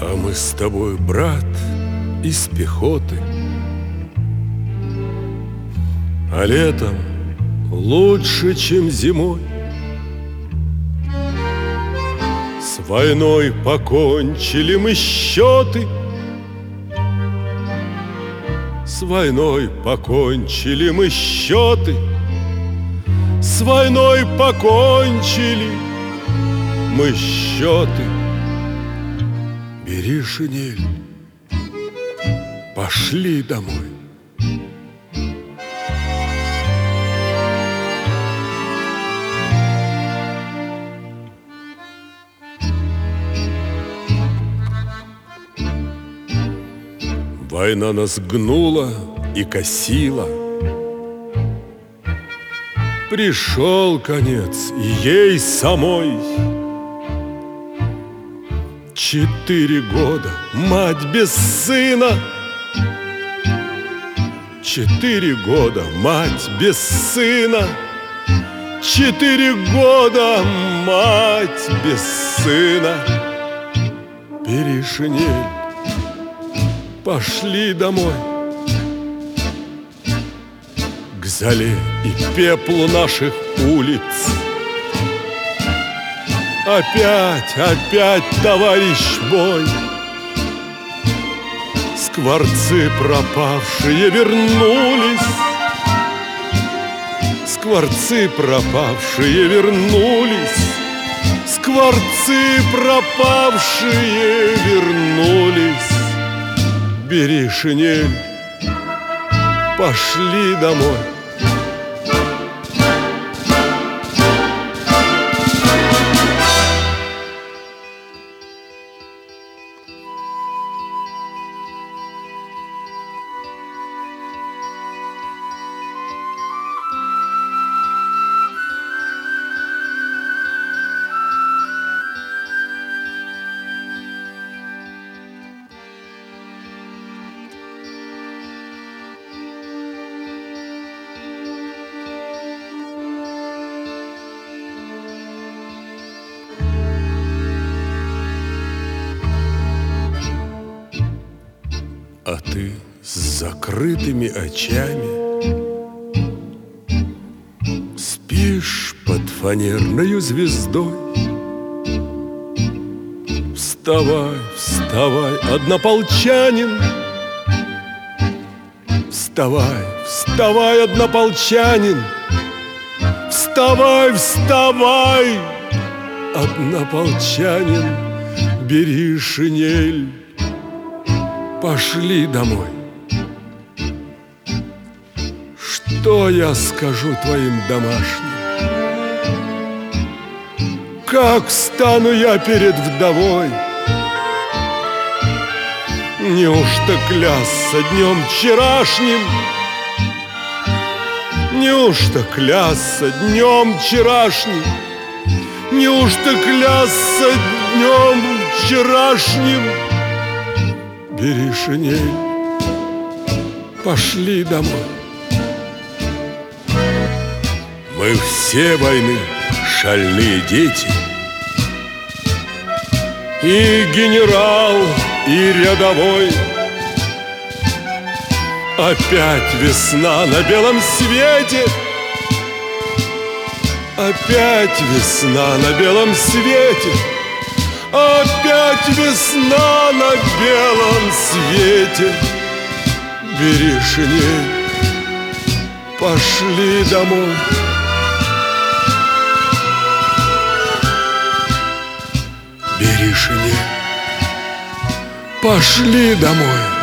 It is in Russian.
А мы с тобой, брат, из пехоты, а летом лучше, чем зимой. С войной покончили мы счеты, с войной покончили мы счеты, с войной покончили мы счеты. Бери шинель, пошли домой. Война нас гнула и косила. Пришел конец и ей самой. 4 года мать без сына, 4 года мать без сына, 4 года мать без сына. Бери шинель, пошли домой. К золе и пеплу наших улиц опять, товарищ мой, скворцы пропавшие вернулись, скворцы пропавшие вернулись, скворцы пропавшие вернулись. Бери шинель, пошли домой. А ты с закрытыми очами спишь под фанерною звездой. Вставай, вставай, однополчанин, вставай, вставай, однополчанин, вставай, вставай, однополчанин, бери шинель, пошли домой. Что я скажу твоим домашним? Как стану я перед вдовой? Неужто клясться днем вчерашним? Неужто клясться днем вчерашним? Неужто клясться днем вчерашним? Бери шинель, пошли домой. Мы все войны шальные дети, и генерал, и рядовой. Опять весна на белом свете, опять весна на белом свете, опять весна на белом свете. Бери шинель, пошли домой. Бери шинель, пошли домой.